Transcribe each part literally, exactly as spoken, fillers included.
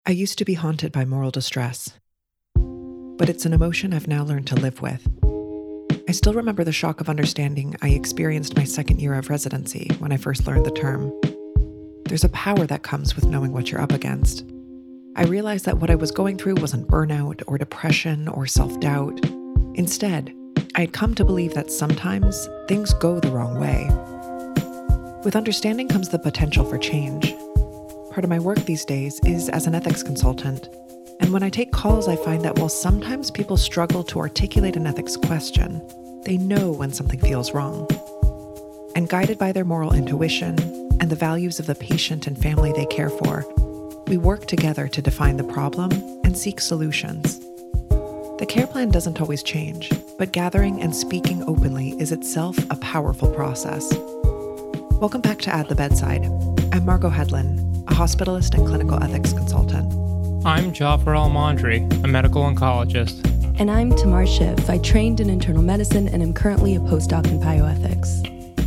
I used to be haunted by moral distress, but it's an emotion I've now learned to live with. I still remember the shock of understanding I experienced my second year of residency when I first learned the term. There's a power that comes with knowing what you're up against. I realized that what I was going through wasn't burnout or depression or self-doubt. Instead, I had come to believe that sometimes things go the wrong way. With understanding comes the potential for change. Part of my work these days is as an ethics consultant, and when I take calls, I find that while sometimes people struggle to articulate an ethics question, they know when something feels wrong. And guided by their moral intuition and the values of the patient and family they care for, we work together to define the problem and seek solutions. The care plan doesn't always change, but gathering and speaking openly is itself a powerful process. Welcome back to At the Bedside. I'm Margot Hedlund, a hospitalist and clinical ethics consultant. I'm Jafar Almondri, a medical oncologist. And I'm Tamar Shiv. I trained in internal medicine and am currently a postdoc in bioethics.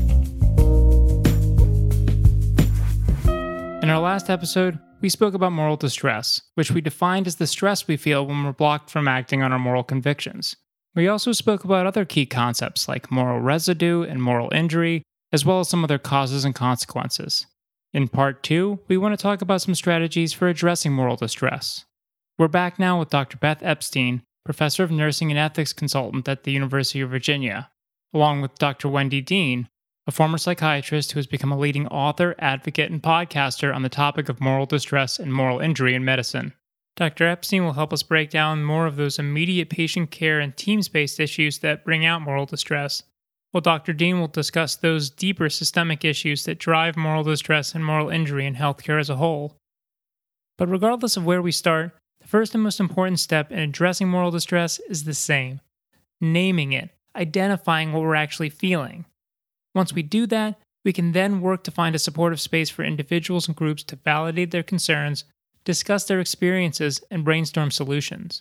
In our last episode, we spoke about moral distress, which we defined as the stress we feel when we're blocked from acting on our moral convictions. We also spoke about other key concepts like moral residue and moral injury, as well as some other causes and consequences. In part two, we want to talk about some strategies for addressing moral distress. We're back now with Doctor Beth Epstein, Professor of Nursing and Ethics Consultant at the University of Virginia, along with Doctor Wendy Dean, a former psychiatrist who has become a leading author, advocate, and podcaster on the topic of moral distress and moral injury in medicine. Doctor Epstein will help us break down more of those immediate patient care and teams-based issues that bring out moral distress, while Doctor Dean will discuss those deeper systemic issues that drive moral distress and moral injury in healthcare as a whole. But regardless of where we start, the first and most important step in addressing moral distress is the same: naming it, identifying what we're actually feeling. Once we do that, we can then work to find a supportive space for individuals and groups to validate their concerns, discuss their experiences, and brainstorm solutions.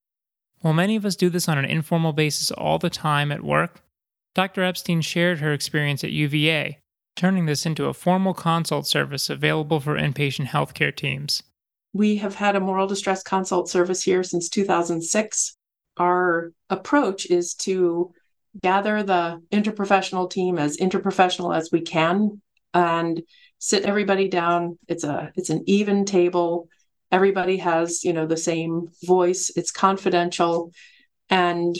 While many of us do this on an informal basis all the time at work, Doctor Epstein shared her experience at U V A, turning this into a formal consult service available for inpatient healthcare teams. We have had a moral distress consult service here since two thousand six. Our approach is to gather the interprofessional team as interprofessional as we can and sit everybody down. It's a it's an even table. Everybody has, you know, the same voice. It's confidential. And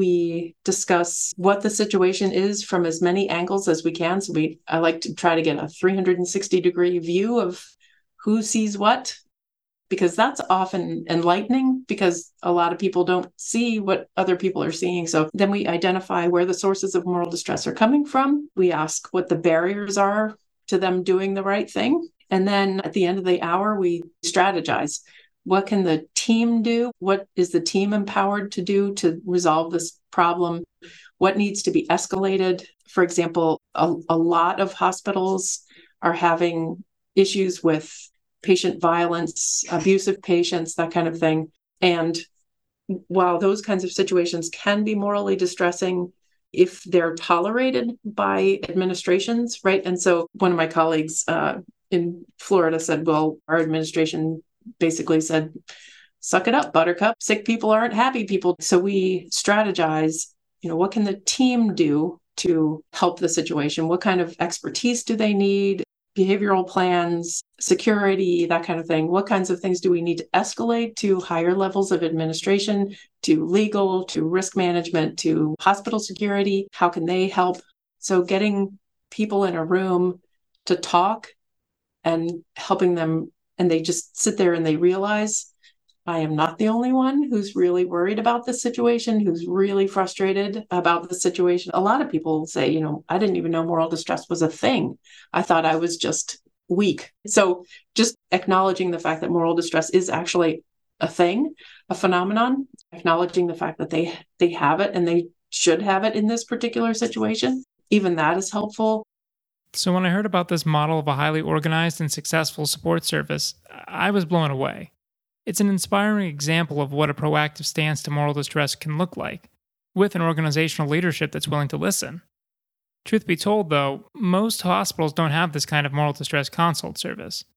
we discuss what the situation is from as many angles as we can. So we, I like to try to get a three hundred sixty degree view of who sees what, because that's often enlightening because a lot of people don't see what other people are seeing. So then we identify where the sources of moral distress are coming from. We ask what the barriers are to them doing the right thing. And then at the end of the hour, we strategize. What can the team do? What is the team empowered to do to resolve this problem? What needs to be escalated? For example, a, a lot of hospitals are having issues with patient violence, abusive patients, that kind of thing. And while those kinds of situations can be morally distressing, if they're tolerated by administrations, right? And so one of my colleagues uh, in Florida said, well, our administration basically said, suck it up, buttercup. Sick people aren't happy people. So we strategize, you know, what can the team do to help the situation? What kind of expertise do they need? Behavioral plans, security, that kind of thing. What kinds of things do we need to escalate to higher levels of administration, to legal, to risk management, to hospital security? How can they help? So getting people in a room to talk and helping them, and they just sit there and they realize, I am not the only one who's really worried about this situation, who's really frustrated about the situation. A lot of people say, you know, I didn't even know moral distress was a thing. I thought I was just weak. So just acknowledging the fact that moral distress is actually a thing, a phenomenon, acknowledging the fact that they they have it and they should have it in this particular situation, even that is helpful. So when I heard about this model of a highly organized and successful support service, I was blown away. It's an inspiring example of what a proactive stance to moral distress can look like, with an organizational leadership that's willing to listen. Truth be told, though, most hospitals don't have this kind of moral distress consult service.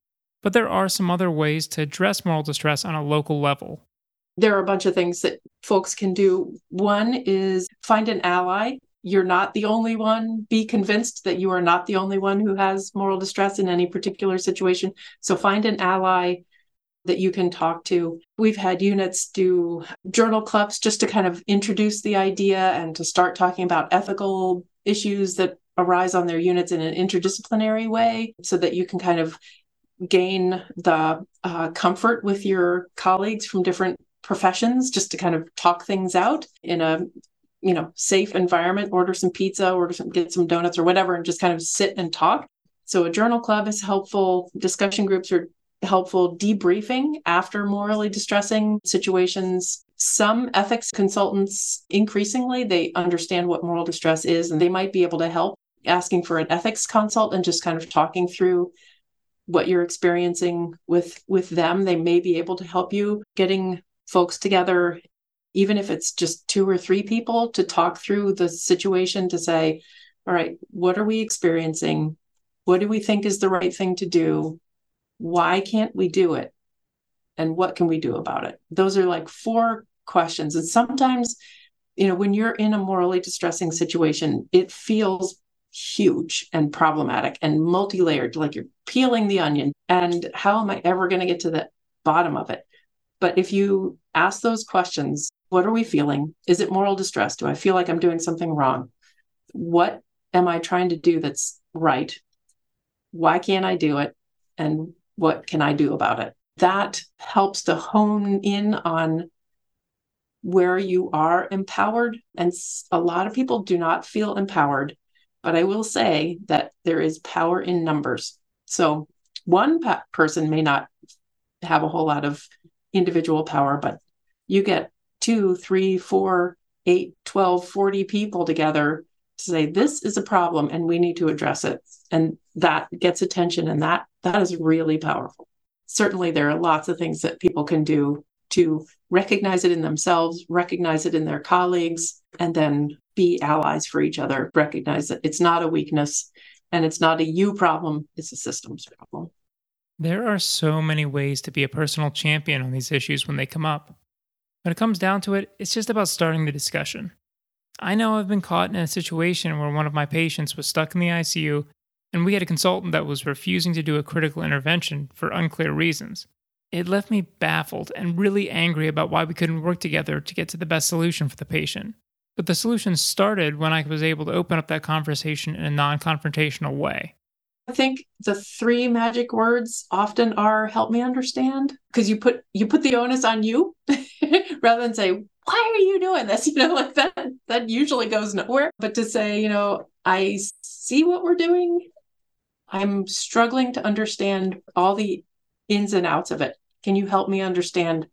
but there are some other ways to address moral distress on a local level. There are a bunch of things that folks can do. One is find an ally. You're not the only one. Be convinced that you are not the only one who has moral distress in any particular situation. So find an ally that you can talk to. We've had units do journal clubs just to kind of introduce the idea and to start talking about ethical issues that arise on their units in an interdisciplinary way so that you can kind of gain the uh, comfort with your colleagues from different professions, just to kind of talk things out in a, you know, safe environment. Order some pizza, order some, get some donuts or whatever, and just kind of sit and talk. So a journal club is helpful. Discussion groups are helpful. Debriefing after morally distressing situations. Some ethics consultants, increasingly, they understand what moral distress is, and they might be able to help. Asking for an ethics consult and just kind of talking through what you're experiencing with with them. They may be able to help you. Getting folks together, even if it's just two or three people, to talk through the situation, to say, all right, what are we experiencing? What do we think is the right thing to do? Why can't we do it? And what can we do about it? Those are like four questions. And sometimes, you know, when you're in a morally distressing situation, it feels huge and problematic and multi-layered, like you're peeling the onion. And how am I ever going to get to the bottom of it? But if you ask those questions, what are we feeling? Is it moral distress? Do I feel like I'm doing something wrong? What am I trying to do that's right? Why can't I do it? And what can I do about it? That helps to hone in on where you are empowered. And a lot of people do not feel empowered. But I will say that there is power in numbers. So one pa- person may not have a whole lot of individual power, but you get two, three, four, eight, twelve, forty people together to say, this is a problem and we need to address it. And that gets attention, and that that is really powerful. Certainly, there are lots of things that people can do to recognize it in themselves, recognize it in their colleagues, and then be allies for each other. Recognize that it's not a weakness and it's not a you problem, it's a systems problem. There are so many ways to be a personal champion on these issues when they come up. When it comes down to it, it's just about starting the discussion. I know I've been caught in a situation where one of my patients was stuck in the I C U, and we had a consultant that was refusing to do a critical intervention for unclear reasons. It left me baffled and really angry about why we couldn't work together to get to the best solution for the patient. But the solution started when I was able to open up that conversation in a non-confrontational way. I think the three magic words often are help me understand, because you put you put the onus on you rather than say, why are you doing this? You know, like that, that usually goes nowhere. But to say, you know, I see what we're doing. I'm struggling to understand all the ins and outs of it. Can you help me understand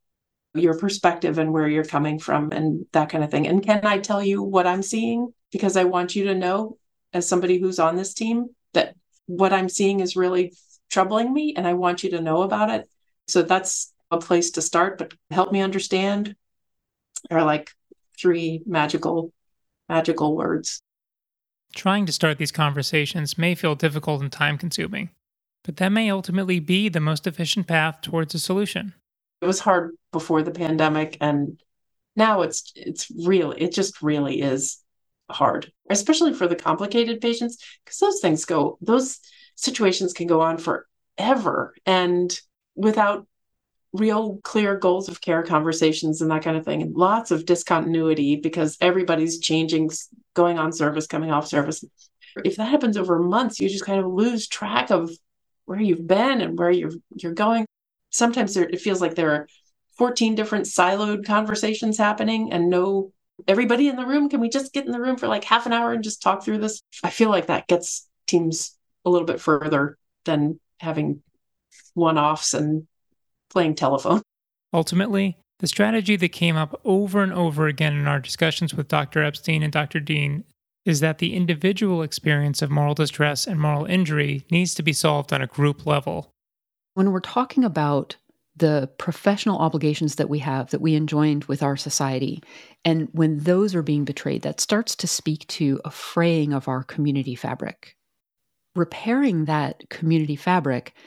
your perspective and where you're coming from and that kind of thing? And can I tell you what I'm seeing? Because I want you to know, as somebody who's on this team, that what I'm seeing is really troubling me and I want you to know about it. So that's a place to start, but help me understand are like three magical, magical words. Trying to start these conversations may feel difficult and time-consuming, but that may ultimately be the most efficient path towards a solution. It was hard before the pandemic, and now it's it's really, it just really is hard, especially for the complicated patients, because those things go, those situations can go on forever, and without real clear goals of care conversations and that kind of thing, and lots of discontinuity because everybody's changing, going on service, coming off service. If that happens over months, you just kind of lose track of where you've been and where you're you're going. Sometimes there, it feels like there are fourteen different siloed conversations happening and no, everybody in the room, can we just get in the room for like half an hour and just talk through this? I feel like that gets teams a little bit further than having one-offs and playing telephone. Ultimately, the strategy that came up over and over again in our discussions with Doctor Epstein and Doctor Dean is that the individual experience of moral distress and moral injury needs to be solved on a group level. When we're talking about the professional obligations that we have, that we enjoined with our society, and when those are being betrayed, that starts to speak to a fraying of our community fabric. Repairing that community fabric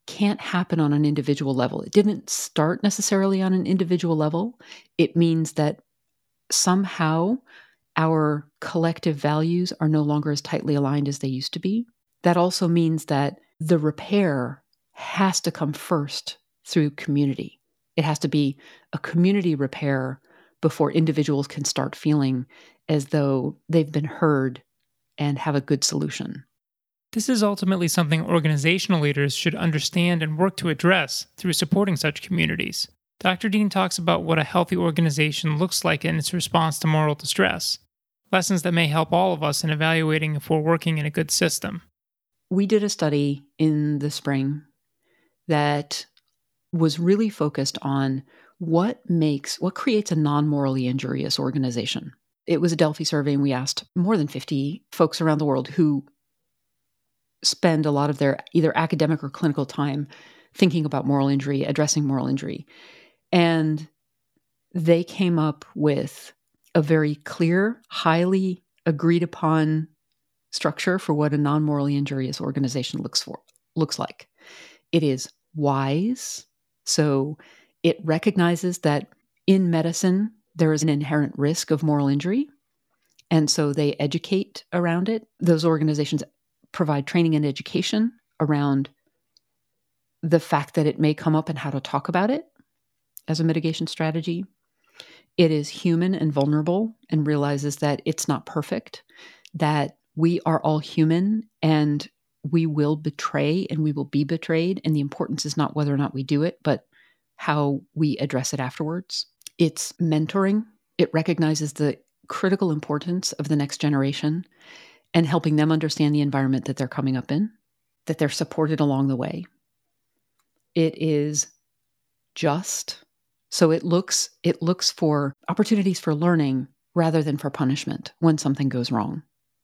can't happen on an individual level. It didn't start necessarily on an individual level. It means that somehow our collective values are no longer as tightly aligned as they used to be. That also means that the repair has to come first through community. It has to be a community repair before individuals can start feeling as though they've been heard and have a good solution. This is ultimately something organizational leaders should understand and work to address through supporting such communities. Doctor Dean talks about what a healthy organization looks like in its response to moral distress, lessons that may help all of us in evaluating if we're working in a good system. We did a study in the spring that was really focused on what makes, what creates a non-morally injurious organization. It was a Delphi survey, and we asked more than fifty folks around the world who spend a lot of their either academic or clinical time thinking about moral injury, addressing moral injury. And they came up with a very clear, highly agreed upon structure for what a non-morally injurious organization looks for, looks like. It is wise. So it recognizes that in medicine, there is an inherent risk of moral injury. And so they educate around it. Those organizations provide training and education around the fact that it may come up and how to talk about it as a mitigation strategy. It is human and vulnerable and realizes that it's not perfect, that we are all human and we will betray and we will be betrayed. And the importance is not whether or not we do it, but how we address it afterwards. It's mentoring. It recognizes the critical importance of the next generation and helping them understand the environment that they're coming up in, that they're supported along the way. It is just. So it looks it looks for opportunities for learning rather than for punishment when something goes wrong.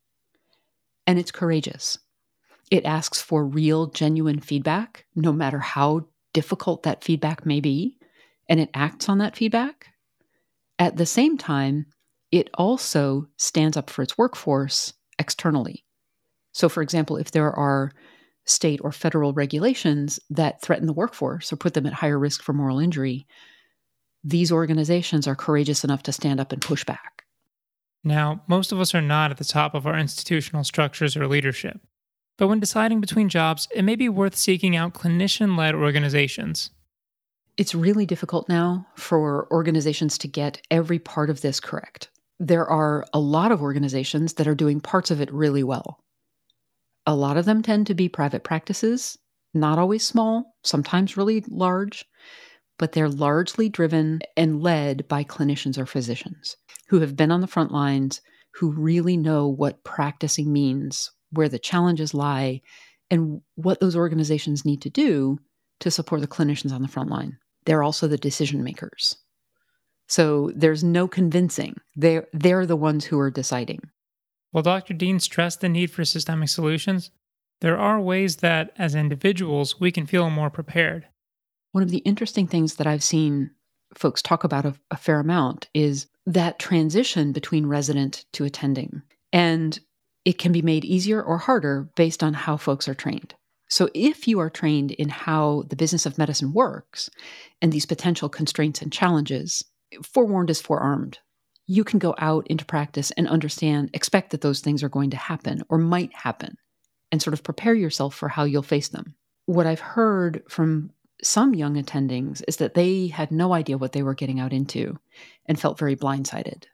And it's courageous. It asks for real, genuine feedback, no matter how difficult that feedback may be, and it acts on that feedback. At the same time, it also stands up for its workforce externally. So, for example, if there are state or federal regulations that threaten the workforce or put them at higher risk for moral injury, these organizations are courageous enough to stand up and push back. Now, most of us are not at the top of our institutional structures or leadership. But when deciding between jobs, it may be worth seeking out clinician-led organizations. It's really difficult now for organizations to get every part of this correct. There are a lot of organizations that are doing parts of it really well. A lot of them tend to be private practices, not always small, sometimes really large, but they're largely driven and led by clinicians or physicians who have been on the front lines, who really know what practicing means, where the challenges lie, and what those organizations need to do to support the clinicians on the front line. They're also the decision makers. So there's no convincing. They're, they're the ones who are deciding. While Doctor Dean stressed the need for systemic solutions, there are ways that, as individuals, we can feel more prepared. One of the interesting things that I've seen folks talk about a, a fair amount is that transition between resident to attending. And it can be made easier or harder based on how folks are trained. So if you are trained in how the business of medicine works and these potential constraints and challenges, forewarned is forearmed. You can go out into practice and understand, expect that those things are going to happen or might happen, and sort of prepare yourself for how you'll face them. What I've heard from some young attendings is that they had no idea what they were getting out into and felt very blindsided.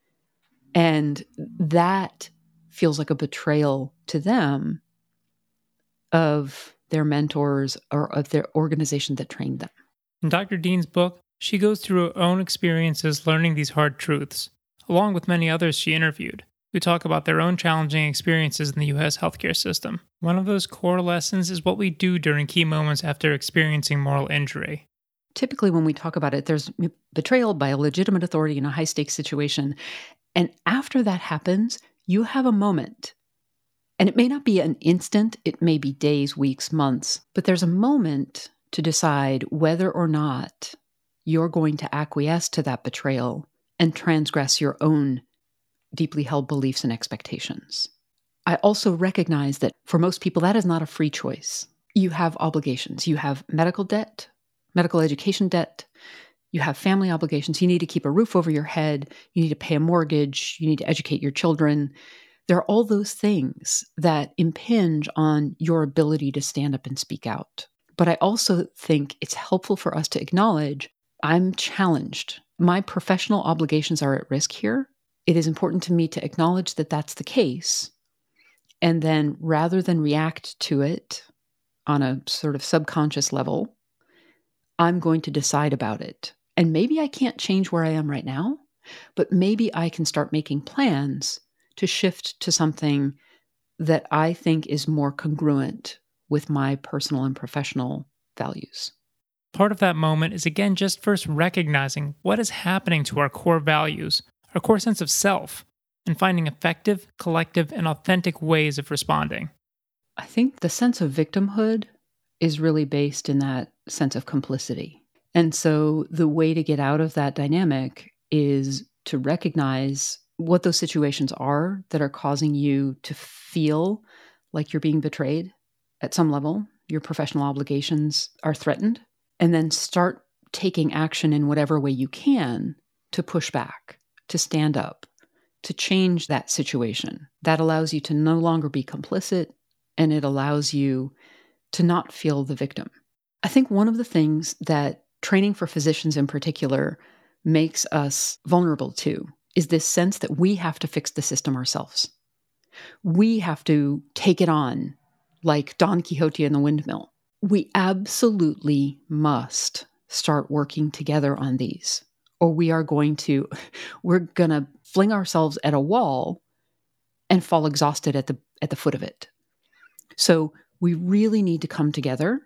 And that feels like a betrayal to them of their mentors or of their organization that trained them. In Doctor Dean's book, she goes through her own experiences learning these hard truths, along with many others she interviewed, who talk about their own challenging experiences in the U S healthcare system. One of those core lessons is what we do during key moments after experiencing moral injury. Typically, when we talk about it, there's betrayal by a legitimate authority in a high-stakes situation. And after that happens, you have a moment. And it may not be an instant, it may be days, weeks, months, but there's a moment to decide whether or not you're going to acquiesce to that betrayal and transgress your own deeply held beliefs and expectations. I also recognize that for most people, that is not a free choice. you have obligations. You have medical debt, medical education debt. You have family obligations. You need to keep a roof over your head. You need to pay a mortgage. You need to educate your children. There are all those things that impinge on your ability to stand up and speak out. But I also think it's helpful for us to acknowledge I'm challenged. My professional obligations are at risk here. It is important to me to acknowledge that that's the case. And then rather than react to it on a sort of subconscious level, I'm going to decide about it. And maybe I can't change where I am right now, but maybe I can start making plans to shift to something that I think is more congruent with my personal and professional values. Part of that moment is, again, just first recognizing what is happening to our core values, our core sense of self, and finding effective, collective, and authentic ways of responding. I think the sense of victimhood is really based in that sense of complicity. And so the way to get out of that dynamic is to recognize what those situations are that are causing you to feel like you're being betrayed at some level. Your professional obligations are threatened. And then start taking action in whatever way you can to push back, to stand up, to change that situation. That allows you to no longer be complicit, and it allows you to not feel the victim. I think one of the things that training for physicians in particular makes us vulnerable to is this sense that we have to fix the system ourselves. We have to take it on like Don Quixote and the windmill. We absolutely must start working together on these, or we are going to, we're going to fling ourselves at a wall and fall exhausted at the at the foot of it. So we really need to come together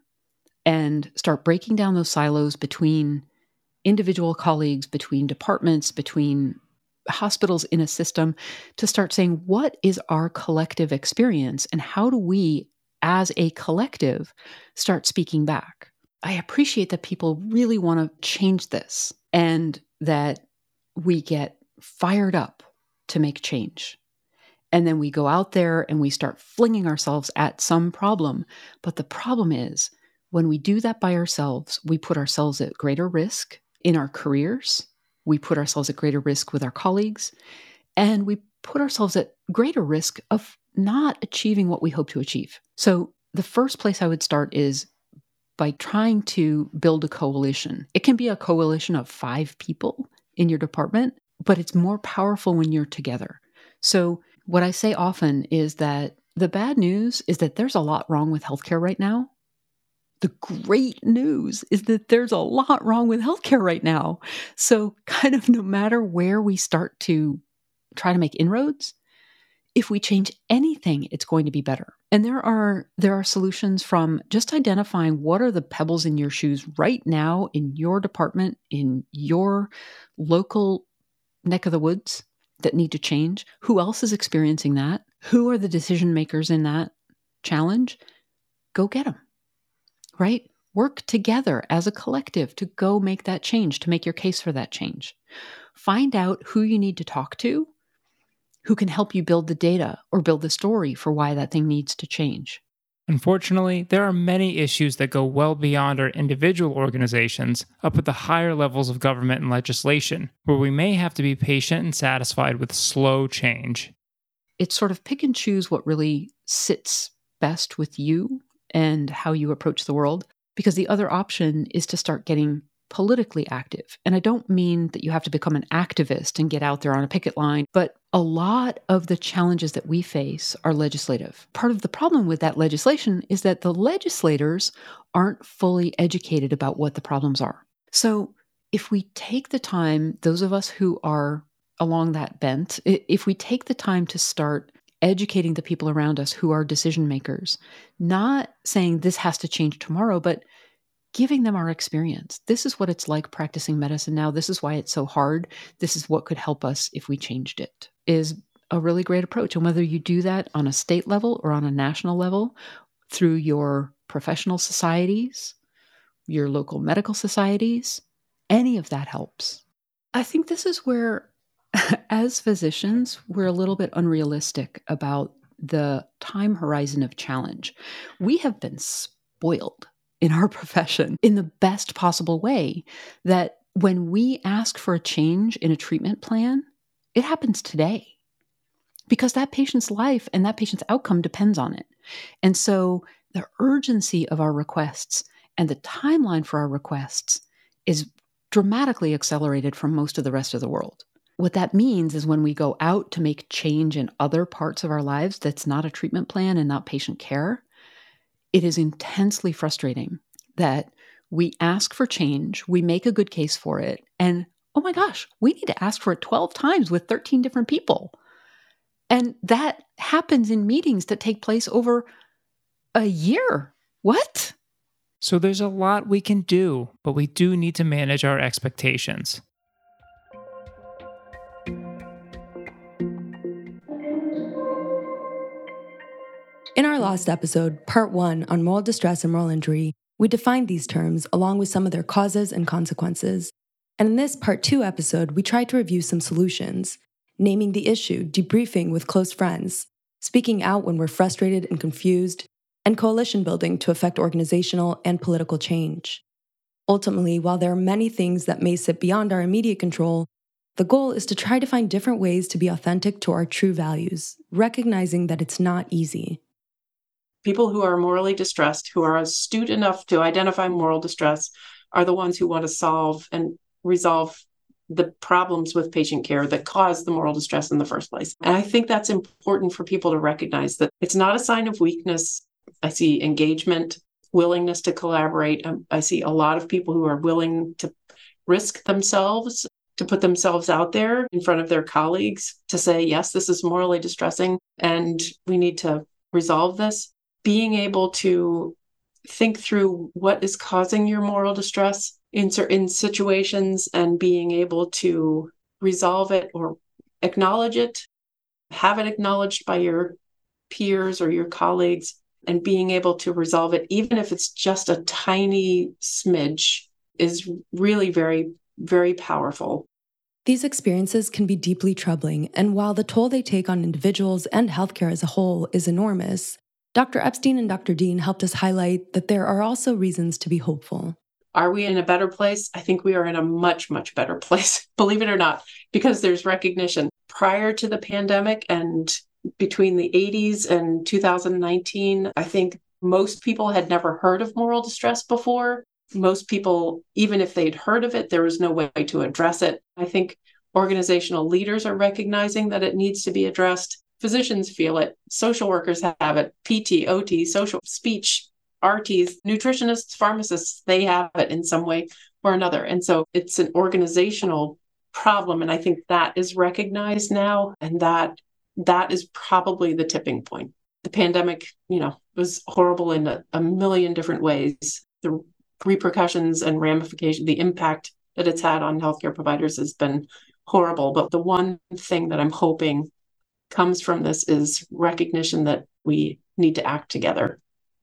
and start breaking down those silos between individual colleagues, between departments, between hospitals in a system, to start saying, what is our collective experience and how do we, as a collective, start speaking back? I appreciate that people really want to change this and that we get fired up to make change. And then we go out there and we start flinging ourselves at some problem. But the problem is, when we do that by ourselves, we put ourselves at greater risk in our careers. We put ourselves at greater risk with our colleagues. And we put ourselves at greater risk of not achieving what we hope to achieve. So the first place I would start is by trying to build a coalition. It can be a coalition of five people in your department, but it's more powerful when you're together. So what I say often is that the bad news is that there's a lot wrong with healthcare right now. The great news is that there's a lot wrong with healthcare right now. So kind of no matter where we start to try to make inroads, if we change anything, it's going to be better. And there are there are solutions from just identifying what are the pebbles in your shoes right now in your department, in your local neck of the woods that need to change. Who else is experiencing that? Who are the decision makers in that challenge? Go get them, right? Work together as a collective to go make that change, to make your case for that change. Find out who you need to talk to, who can help you build the data or build the story for why that thing needs to change. Unfortunately, there are many issues that go well beyond our individual organizations up at the higher levels of government and legislation, where we may have to be patient and satisfied with slow change. It's sort of pick and choose what really sits best with you and how you approach the world, because the other option is to start getting politically active. And I don't mean that you have to become an activist and get out there on a picket line, but a lot of the challenges that we face are legislative. Part of the problem with that legislation is that the legislators aren't fully educated about what the problems are. So if we take the time, those of us who are along that bent, if we take the time to start educating the people around us who are decision makers, not saying this has to change tomorrow, but giving them our experience. This is what it's like practicing medicine now. This is why it's so hard. This is what could help us if we changed it, is a really great approach. And whether you do that on a state level or on a national level, through your professional societies, your local medical societies, any of that helps. I think this is where, as physicians, we're a little bit unrealistic about the time horizon of challenge. We have been spoiled in our profession in the best possible way, that when we ask for a change in a treatment plan, it happens today because that patient's life and that patient's outcome depends on it. And so the urgency of our requests and the timeline for our requests is dramatically accelerated from most of the rest of the world. What that means is when we go out to make change in other parts of our lives that's not a treatment plan and not patient care, it is intensely frustrating that we ask for change, we make a good case for it, and oh my gosh, we need to ask for it twelve times with thirteen different people. And that happens in meetings that take place over a year. What? So there's a lot we can do, but we do need to manage our expectations. In our last episode, part one on moral distress and moral injury, we defined these terms along with some of their causes and consequences. And in this part two episode, we tried to review some solutions, naming the issue, debriefing with close friends, speaking out when we're frustrated and confused, and coalition building to affect organizational and political change. Ultimately, while there are many things that may sit beyond our immediate control, the goal is to try to find different ways to be authentic to our true values, recognizing that it's not easy. People who are morally distressed, who are astute enough to identify moral distress, are the ones who want to solve and resolve the problems with patient care that cause the moral distress in the first place. And I think that's important for people to recognize that it's not a sign of weakness. I see engagement, willingness to collaborate. I see a lot of people who are willing to risk themselves, to put themselves out there in front of their colleagues to say, yes, this is morally distressing and we need to resolve this. Being able to think through what is causing your moral distress in certain situations and being able to resolve it or acknowledge it, have it acknowledged by your peers or your colleagues, and being able to resolve it, even if it's just a tiny smidge, is really very, very powerful. These experiences can be deeply troubling, and while the toll they take on individuals and healthcare as a whole is enormous, Doctor Epstein and Doctor Dean helped us highlight that there are also reasons to be hopeful. Are we in a better place? I think we are in a much, much better place, believe it or not, because there's recognition. Prior to the pandemic and between the eighties and two thousand nineteen, I think most people had never heard of moral distress before. Most people, even if they'd heard of it, there was no way to address it. I think organizational leaders are recognizing that it needs to be addressed. Physicians feel it. Social workers have it. P T, O T, social speech, R Ts, nutritionists, pharmacists, they have it in some way or another. And so it's an organizational problem. And I think that is recognized now. And that that is probably the tipping point. The pandemic, you know, was horrible in a, a million different ways. The repercussions and ramifications, the impact that it's had on healthcare providers has been horrible. But the one thing that I'm hoping comes from this is recognition that we need to act together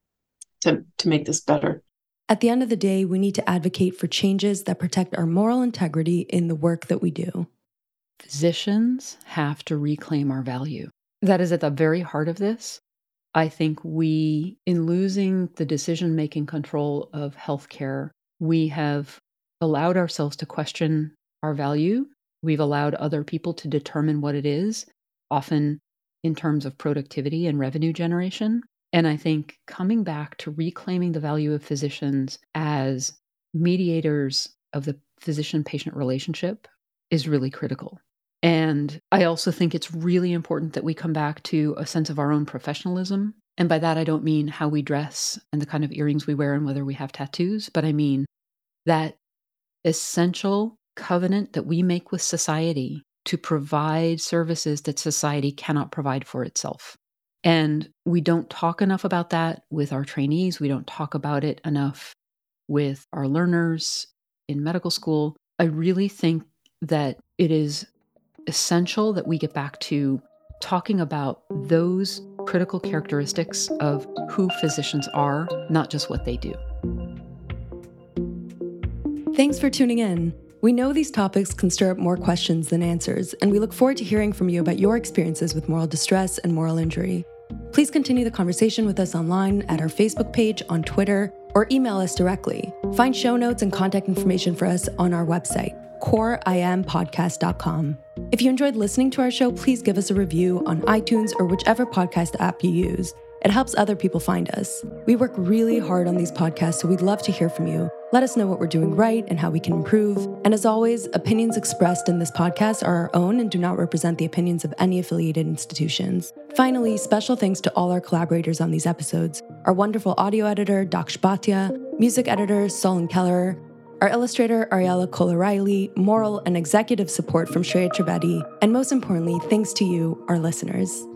to, to make this better. At the end of the day, we need to advocate for changes that protect our moral integrity in the work that we do. Physicians have to reclaim our value. That is at the very heart of this. I think we, in losing the decision-making control of healthcare, we have allowed ourselves to question our value. We've allowed other people to determine what it is, often in terms of productivity and revenue generation. And I think coming back to reclaiming the value of physicians as mediators of the physician-patient relationship is really critical. And I also think it's really important that we come back to a sense of our own professionalism. And by that, I don't mean how we dress and the kind of earrings we wear and whether we have tattoos, but I mean that essential covenant that we make with society to provide services that society cannot provide for itself. And we don't talk enough about that with our trainees. We don't talk about it enough with our learners in medical school. I really think that it is essential that we get back to talking about those critical characteristics of who physicians are, not just what they do. Thanks for tuning in. We know these topics can stir up more questions than answers, and we look forward to hearing from you about your experiences with moral distress and moral injury. Please continue the conversation with us online at our Facebook page, on Twitter, or email us directly. Find show notes and contact information for us on our website, core i am podcast dot com. If you enjoyed listening to our show, please give us a review on iTunes or whichever podcast app you use. It helps other people find us. We work really hard on these podcasts, so we'd love to hear from you. Let us know what we're doing right and how we can improve. And as always, opinions expressed in this podcast are our own and do not represent the opinions of any affiliated institutions. Finally, special thanks to all our collaborators on these episodes. Our wonderful audio editor, Daksh Bhatia, music editor, Solon Keller, our illustrator, Ariella Cole-Riley, moral and executive support from Shreya Trivedi, and most importantly, thanks to you, our listeners.